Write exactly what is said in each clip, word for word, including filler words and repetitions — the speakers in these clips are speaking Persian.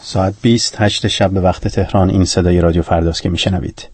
ساعت بیست هشت شب به وقت تهران. این صدای رادیو فرداست که میشنوید.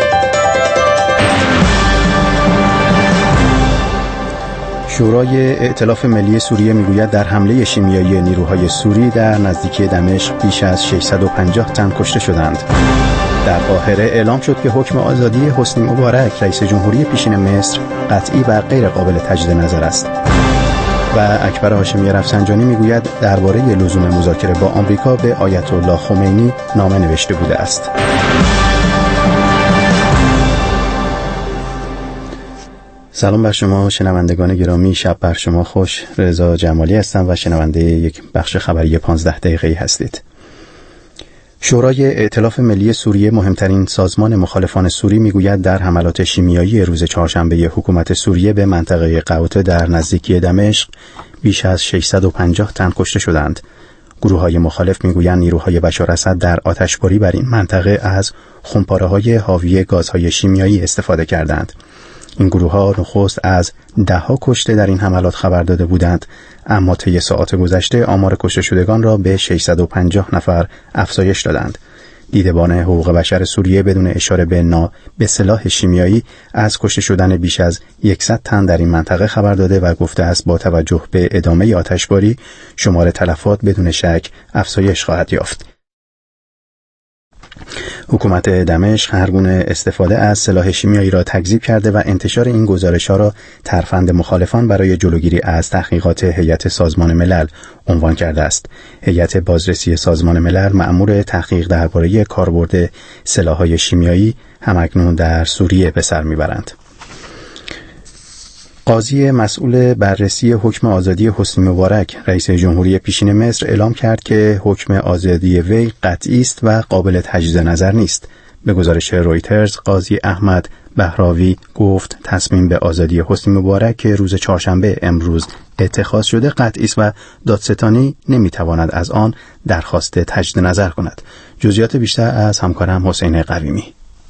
شورای ائتلاف ملی سوریه میگوید در حمله شیمیایی نیروهای سوری در نزدیکی دمشق بیش از ششصد و پنجاه تن کشته شدند. در قاهره اعلام شد که حکم آزادی حسنی مبارک رئیس جمهوری پیشین مصر قطعی و غیر قابل تجدید نظر است. و اکبر هاشمی رفسنجانی میگوید درباره لزوم مذاکره با آمریکا به آیت الله خمینی نامه نوشته بوده است. سلام بر شما شنوندگان گرامی، شب بر شما خوش. رضا جمالی هستم و شنونده یک بخش خبری پانزده دقیقه‌ای هستید. شورای ائتلاف ملی سوریه، مهمترین سازمان مخالفان سوری، میگوید در حملات شیمیایی روز چهارشنبه حکومت سوریه به منطقه قوطه در نزدیکی دمشق بیش از ششصد و پنجاه تن کشته شدند. گروه‌های مخالف میگویند نیروهای بشار اسد در آتشباری بر این منطقه از خمپاره‌های حاوی گازهای شیمیایی استفاده کردند. این گروه‌ها نخست از ده‌ها کشته در این حملات خبر داده بودند، اما طی ساعات گذشته آمار کشته شدگان را به ششصد و پنجاه نفر افزایش دادند. دیدبان حقوق بشر سوریه بدون اشاره به نا به سلاح شیمیایی از کشته شدن بیش از صد تن در این منطقه خبر داده و گفته است با توجه به ادامه آتشباری شمار تلفات بدون شک افزایش خواهد یافت. حکومت دمشق هر گونه استفاده از سلاح شیمیایی را تکذیب کرده و انتشار این گزارش‌ها را ترفند مخالفان برای جلوگیری از تحقیقات هیئت سازمان ملل عنوان کرده است. هیئت بازرسی سازمان ملل مأمور تحقیق درباره کاربرد سلاح‌های شیمیایی همکنون در سوریه به سر می‌برند. قاضی مسئول بررسی حکم آزادی حسنی مبارک رئیس جمهوری پیشین مصر اعلام کرد که حکم آزادی وی قطعی است و قابل تجدید نظر نیست. به گزارش رویترز، قاضی احمد بهراوی گفت تصمیم به آزادی حسنی مبارک که روز چهارشنبه امروز اتخاذ شده قطعی است و دادستانی نمیتواند از آن درخواست تجدید نظر کند. جزئیات بیشتر از همکارم حسین قویمی.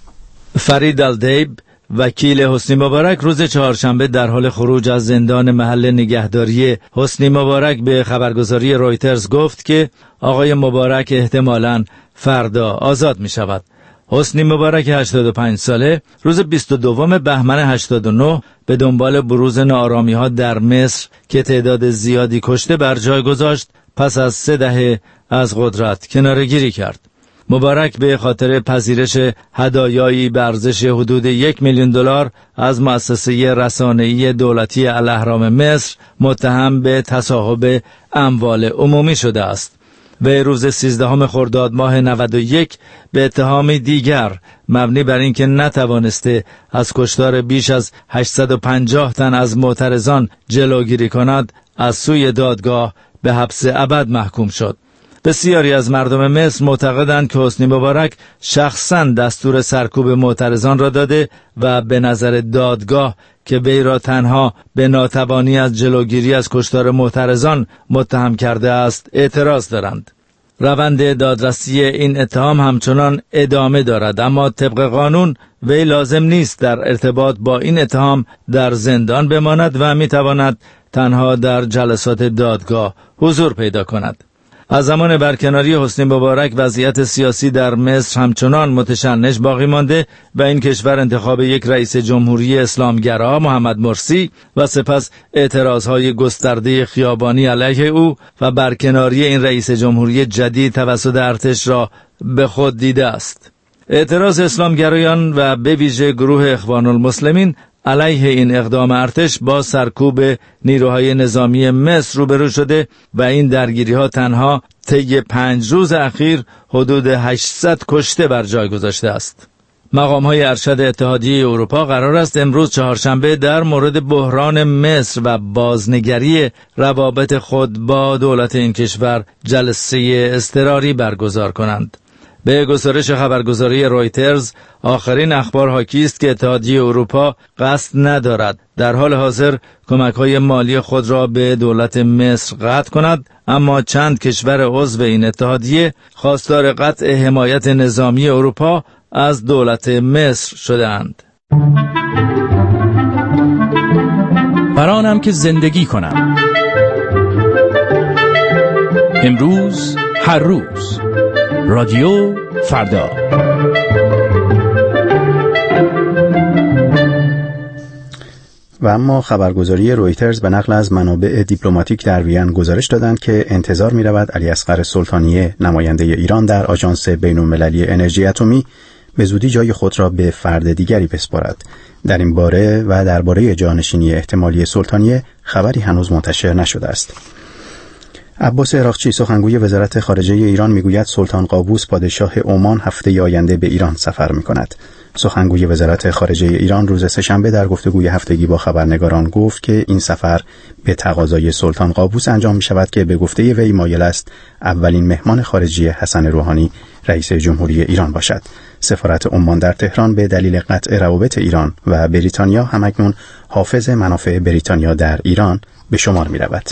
فرید الدیب وکیل حسنی مبارک روز چهارشنبه در حال خروج از زندان محل نگهداری حسنی مبارک به خبرگزاری رویترز گفت که آقای مبارک احتمالاً فردا آزاد می شود. حسنی مبارک هشتاد و پنج ساله روز بیست و دوم بهمن هشتاد و نه به دنبال بروز ناآرامی ها در مصر که تعداد زیادی کشته بر جای گذاشت پس از سه دهه از قدرت کناره‌گیری کرد. مبارک به خاطر پذیرش هدایایی به ارزش حدود یک میلیون دلار از مؤسسه رسانه‌ای دولتی الاهرام مصر متهم به تصاحب اموال عمومی شده است. و روز سیزدهم خرداد ماه نود و یک به اتهامی دیگر مبنی بر اینکه نتوانسته از کشتار بیش از هشتصد و پنجاه تن از معترضان جلوگیری کند از سوی دادگاه به حبس ابد محکوم شد. بسیاری از مردم مصر معتقدند که حسنی مبارک شخصاً دستور سرکوب معترضان را داده و به نظر دادگاه که وی را تنها به ناتوانی از جلوگیری از کشتار معترضان متهم کرده است اعتراض دارند. روند دادرسی این اتهام همچنان ادامه دارد، اما طبق قانون وی لازم نیست در ارتباط با این اتهام در زندان بماند و میتواند تنها در جلسات دادگاه حضور پیدا کند. از زمان برکناری حسنی مبارک وضعیت سیاسی در مصر همچنان متشنج باقی مانده و این کشور انتخاب یک رئیس جمهوری اسلامگرا محمد مرسی و سپس اعتراضهای گسترده خیابانی علیه او و برکناری این رئیس جمهوری جدید توسط ارتش را به خود دیده است. اعتراض اسلامگرایان و به ویژه گروه اخوان المسلمین علیه این اقدام ارتش با سرکوب نیروهای نظامی مصر روبرو شده و این درگیری‌ها تنها طی پنج روز اخیر حدود هشتصد کشته بر جای گذاشته است. مقام‌های ارشد اتحادیه اروپا قرار است امروز چهارشنبه در مورد بحران مصر و بازنگری روابط خود با دولت این کشور جلسه اضطراری برگزار کنند. به گزارش خبرگزاری رویترز، آخرین اخبار حاکی است که اتحادیه اروپا قصد ندارد در حال حاضر کمک‌های مالی خود را به دولت مصر قطع کند، اما چند کشور عضو این اتحادیه خواستار قطع حمایت نظامی اروپا از دولت مصر شدند. برانم که زندگی کنم، امروز هر روز رادیو فردا. و اما خبرگزاری رویترز به نقل از منابع دیپلماتیک در وین گزارش دادند که انتظار می رود علیاصغر سلطانیه نماینده ایران در آژانس بین‌المللی انرژی اتمی به زودی جای خود را به فرد دیگری بسپارد. در این باره و درباره جانشینی احتمالی سلطانیه خبری هنوز منتشر نشده است. عباس عراقچی سخنگوی وزارت خارجه ایران میگوید سلطان قابوس پادشاه عمان هفته آینده به ایران سفر می‌کند. سخنگوی وزارت خارجه ایران روز سه‌شنبه در گفتگوی هفتگی با خبرنگاران گفت که این سفر به تقاضای سلطان قابوس انجام می‌شود که به گفته وی مایل است اولین مهمان خارجی حسن روحانی رئیس جمهوری ایران باشد. سفارت عمان در تهران به دلیل قطع روابط ایران و بریتانیا همکنون حافظ منافع بریتانیا در ایران به شمار می‌رود.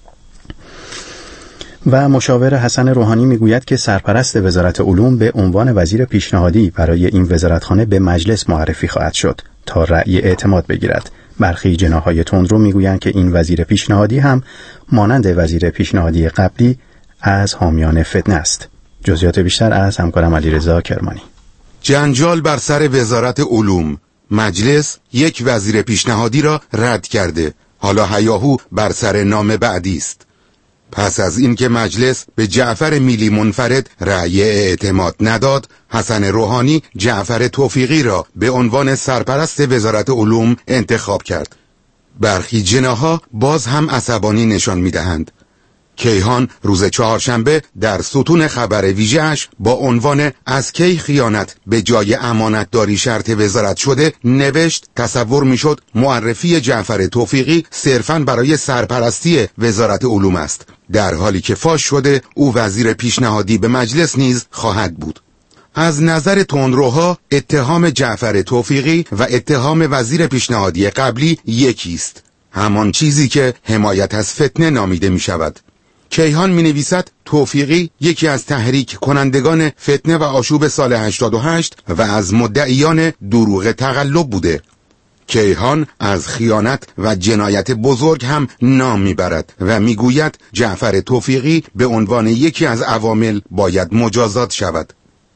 و مشاور حسن روحانی میگوید که سرپرست وزارت علوم به عنوان وزیر پیشنهادی برای این وزارتخانه به مجلس معرفی خواهد شد تا رأی اعتماد بگیرد. برخی جناح‌های تندرو میگویند که این وزیر پیشنهادی هم مانند وزیر پیشنهادی قبلی از حامیان فتنه است. جزئیات بیشتر از همکارم علیرضا کرمانی. جنجال بر سر وزارت علوم. مجلس یک وزیر پیشنهادی را رد کرده. حالا هیاهو بر سر نام بعدی است. پس از اینکه مجلس به جعفر میلی منفرد رأی اعتماد نداد، حسن روحانی جعفر توفیقی را به عنوان سرپرست وزارت علوم انتخاب کرد. برخی جناح‌ها باز هم عصبانی نشان می‌دهند. کیهان روز چهارشنبه در ستون خبر ویژه‌اش با عنوان از کی خیانت به جای امانتداری شرط وزارت شده نوشت تصور میشد معرفی جعفر توفیقی صرفاً برای سرپرستی وزارت علوم است، در حالی که فاش شده او وزیر پیشنهادی به مجلس نیز خواهد بود. از نظر تندروها اتهام جعفر توفیقی و اتهام وزیر پیشنهادی قبلی یکی است، همان چیزی که حمایت از فتنه نامیده می شود. کیهان می نویسد توفیقی یکی از تحریک کنندگان فتنه و آشوب سال هشتاد و هشت و از مدعیان دروغ تقلب بوده. کیهان از خیانت و جنایت بزرگ هم نام میبرد و میگوید جعفر توفیقی به عنوان یکی از عوامل باید مجازات شود.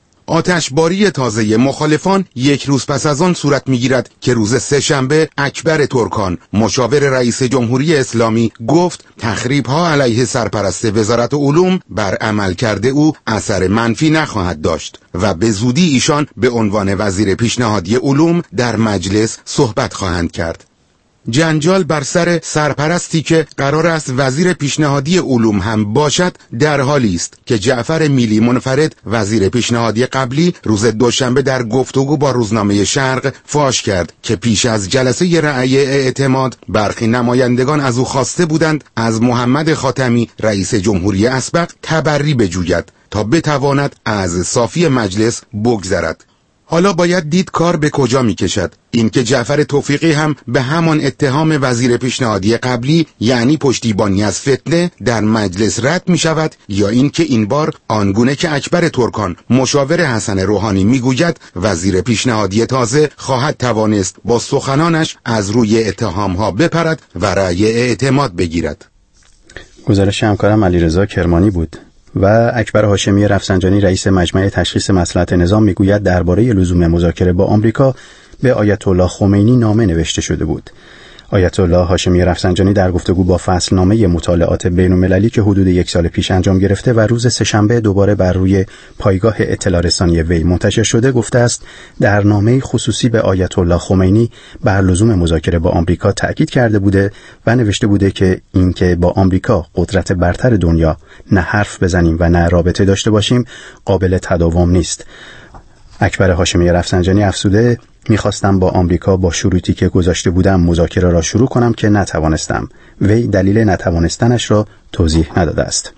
آتشباری تازه مخالفان یک روز پس از آن صورت میگیرد که روز سه‌شنبه اکبر ترکان مشاور رئیس جمهوری اسلامی گفت تخریب‌ها علیه سرپرست وزارت علوم بر عملکرد او اثر منفی نخواهد داشت و به زودی ایشان به عنوان وزیر پیشنهادی علوم در مجلس صحبت خواهند کرد. جنجال بر سر سرپرستی که قرار است وزیر پیشنهادی علوم هم باشد در حالی است که جعفر میلی منفرد وزیر پیشنهادی قبلی روز دوشنبه در گفتگو با روزنامه شرق فاش کرد که پیش از جلسه رأی اعتماد برخی نمایندگان از او خواسته بودند از محمد خاتمی رئیس جمهوری اسبق تبری بجوید تا بتواند از صافی مجلس بگذرد. حالا باید دید کار به کجا می کشد. این که جعفر توفیقی هم به همان اتهام وزیر پیشنهادی قبلی یعنی پشتیبانی از فتنه در مجلس رد می شود یا این که این بار آنگونه که اکبر ترکان مشاور حسن روحانی می گوید وزیر پیشنهادی تازه خواهد توانست با سخنانش از روی اتهام ها بپرد و رأی اعتماد بگیرد. گزارش همکارم علیرضا کرمانی بود. و اکبر هاشمی رفسنجانی رئیس مجمع تشخیص مصلحت نظام میگوید درباره لزوم مذاکره با آمریکا به آیت الله خمینی نامه نوشته شده بود. آیت الله هاشمی رفسنجانی در گفتگو با فصلنامه مطالعات بین‌المللی که حدود یک سال پیش انجام گرفته و روز سه‌شنبه دوباره بر روی پایگاه اطلاع رسانی وی منتشر شده گفته است در نامه خصوصی به آیت الله خمینی بر لزوم مذاکره با آمریکا تأکید کرده بوده و نوشته بوده که اینکه با آمریکا قدرت برتر دنیا نه حرف بزنیم و نه رابطه داشته باشیم قابل تداوم نیست. اکبر هاشمی رفسنجانی افزوده میخواستم با آمریکا با شروطی که گذاشته بودم مذاکره را شروع کنم که نتوانستم. وی دلیل نتوانستنش را توضیح نداده است.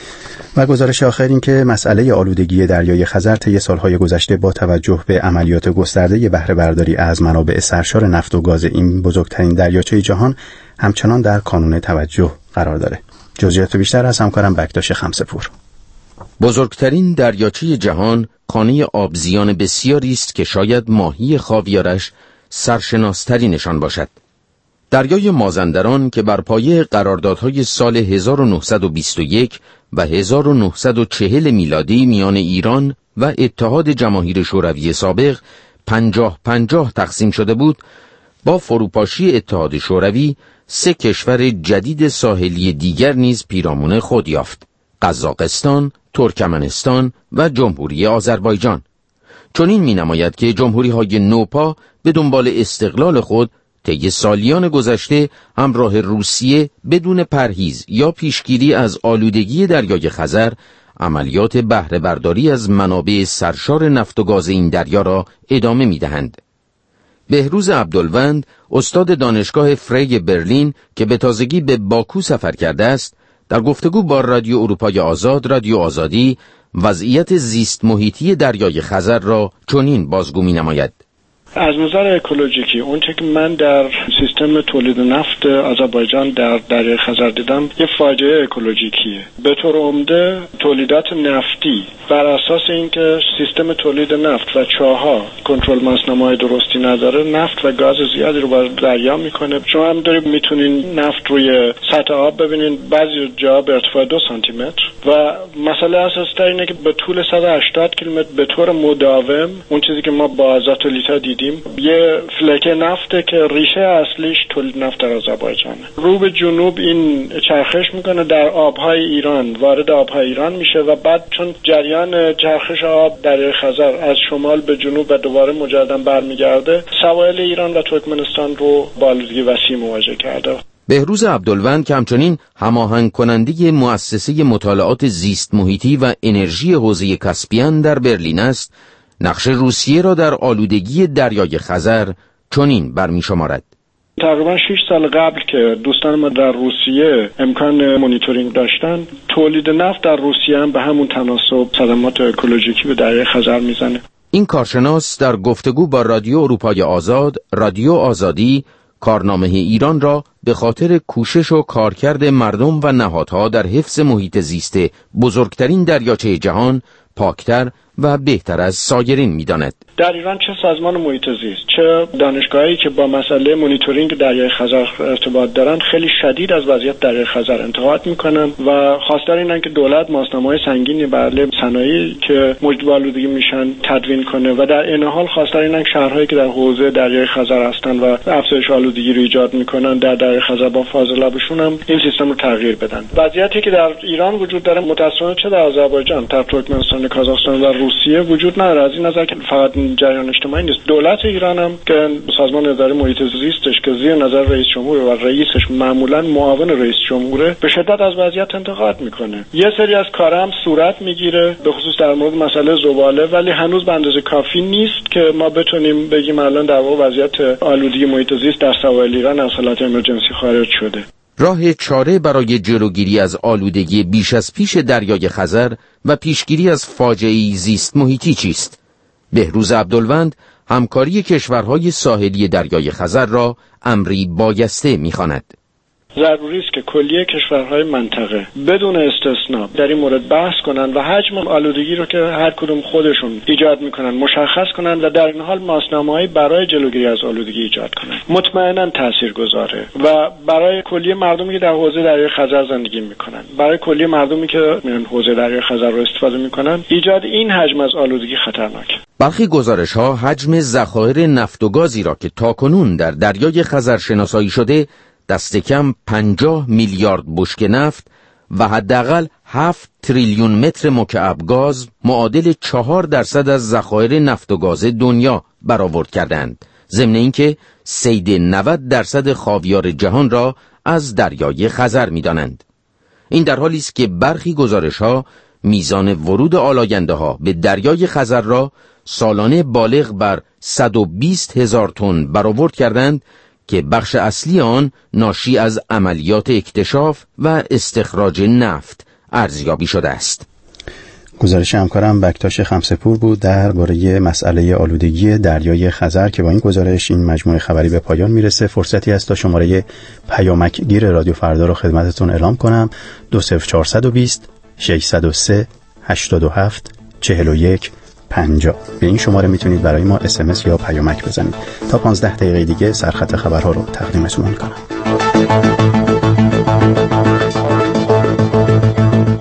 و گزارش آخر این که مسئله آلودگی دریای خزر طی سالهای گذشته با توجه به عملیات گسترده بهره برداری از منابع سرشار نفت و گاز این بزرگترین دریاچه جهان همچنان در کانون توجه قرار داره. جزئیات بیشتر از همکارم بکتاش خمسه‌پور. بزرگترین دریاچه جهان خانه آبزیان بسیاری است که شاید ماهی خاویارش سرشناستری نشان باشد. دریای مازندران که بر پایه قراردادهای سال هزار و نهصد و بیست و یک و هزار و نهصد و چهل میلادی میان ایران و اتحاد جماهیر شوروی سابق پنجاه پنجاه تقسیم شده بود، با فروپاشی اتحاد شوروی سه کشور جدید ساحلی دیگر نیز پیرامون خود یافت: قزاقستان، ترکمنستان و جمهوری آذربایجان. چنین می‌نماید که جمهوری‌های نوپا به دنبال استقلال خود طی سالیان گذشته همراه روسیه بدون پرهیز یا پیشگیری از آلودگی دریای خزر عملیات بهره برداری از منابع سرشار نفت و گاز این دریا را ادامه می‌دهند. بهروز عبدالوند، استاد دانشگاه فری برلین که به تازگی به باکو سفر کرده است، در گفتگو با رادیو اروپای آزاد، رادیو آزادی، وضعیت زیست محیطی دریای خزر را چنین بازگو می‌نماید. از نظر اکولوژیکی اونچه که من در سیستم تولید نفت آذربایجان در دریای خزر دیدم یه فاجعه اکولوژیکیه. به طور عمده تولیدات نفتی بر اساس اینکه سیستم تولید نفت و چاه‌ها کنترل ماسنامه‌های درستی نداره، نفت و گاز زیادی رو وارد دریا میکنه. شما هم دارید میتونین نفت روی سطح آب ببینین، بعضی جا به ارتفاع دو سانتی متر، و مسئله اساسی تر اینه که به طول صد و هشتاد کیلومتر به طور مداوم اون چیزی که ما با آزاتولیتا دیدیم یه فلکه نفته که ریشه اصلیش تولید نفت در آذربایجانه. رو به جنوب این چرخش میکنه، در آبهای ایران وارد آبهای ایران میشه و بعد چون جریان چرخش آب دریای خزر از شمال به جنوب و دوباره مجددا برمیگرده، سواحل ایران و ترکمنستان رو با آلودگی وسیع مواجه کرده. بهروز عبدالوند که همچنین هماهنگ کننده مؤسسه مطالعات زیست محیطی و انرژی حوزه کاسپیان در برلین است، نقش روسیه را در آلودگی دریای خزر چنین برمی‌شمارد. تقریبا شش سال قبل که دوستان ما در روسیه امکان مونیتورینگ داشتن، تولید نفت در روسیه هم به همون تناسب صدمات اکولوژیکی به دریای خزر میزنه. این کارشناس در گفتگو با رادیو اروپای آزاد، رادیو آزادی، کارنامه ایران را به خاطر کوشش و کارکرد مردم و نهادها در حفظ محیط زیست بزرگترین دریاچه جهان پاکتر و بهتر از سایرین می‌داند. در ایران چه سازمان محیط زیست چه دانشگاهی که با مسئله مونیتورینگ دریای خزر ارتباط دارن خیلی شدید از وضعیت دریای خزر انتقاد میکنن و خواستار اینن که دولت ماسنامه‌های سنگینی برای صنایعی که موجب آلودگی میشن تدوین کنه و در این حال خواستار اینن که شهرهایی که در حوزه دریای خزر هستن و افزایش آلودگی رو ایجاد میکنن در دریای خزر با فاضلابشون هم این سیستم رو تغییر بدن. وضعیتی که در ایران وجود داره متأسفانه چه در آذربایجان، در ترکمنستان، کازاخستان و روسیه وجود نداره. از این نظر که فقط جریان اجتماعی نیست، دولت ایران هم که سازمان اداره محیط زیستش که زیر نظر رئیس جمهور و رئیسش معمولا معاون رئیس جمهوره به شدت از وضعیت انتقاد میکنه. یه سری از کارا هم صورت میگیره به خصوص در مورد مسئله زباله، ولی هنوز به اندازه کافی نیست که ما بتونیم بگیم الان در واقع وضعیت آلودگی محیط زیست در سواحل ایران از حالت امرجنسی خارج شده. راه چاره برای جلوگیری از آلودگی بیش از پیش دریای خزر و پیشگیری از فاجعه‌ای زیست محیطی چیست؟ بهروز عبدالوند همکاری کشورهای ساحلی دریای خزر را امری بایسته می‌خواند. ضروری است که کلیه کشورهای منطقه بدون استثنا در این مورد بحث کنند و حجم آلودگی رو که هر کدوم خودشون ایجاد میکنن مشخص کنند و در این حال ماسنامه‌ای برای جلوگیری از آلودگی ایجاد کنند. مطمئنا تاثیرگذاره و برای کلیه مردمی که در حوزه دریای خزر زندگی میکنن، برای کلیه مردمی که میرن حوزه دریای خزر رو استفاده میکنن، ایجاد این حجم از آلودگی خطرناکه. برخی گزارش‌ها حجم ذخایر نفت و گازی را که تاکنون در دریای خزر شناسایی شده دست کم پنجاه میلیارد بشکه نفت و حداقل هفت تریلیون متر مکعب گاز معادل چهار درصد از ذخایر نفت و گاز دنیا برآورد کردند، ضمن اینکه صید نود درصد خاویار جهان را از دریای خزر می‌دانند. این در حالی است که برخی گزارش‌ها میزان ورود آلاینده‌ها به دریای خزر را سالانه بالغ بر صد و بیست هزار تن برآورد کردند که بخش اصلی آن ناشی از عملیات اکتشاف و استخراج نفت ارزیابی شده است. گزارش همکارم بکتاش خمسه‌پور بود درباره مسئله آلودگی دریای خزر که با این گزارش این مجموعه خبری به پایان میرسه. فرصتی است تا شماره پیامک گیر رادیو فردا رو خدمتتون اعلام کنم: دو صفر چهارصد و بیست ششصد و سه هشتاد و هفت چهل و یک پنجاه. به این شماره میتونید برای ما اس ام اس یا پیامک بزنید. تا پانزده دقیقه دیگه سرخط خبرها رو تقدیمتون میکنم.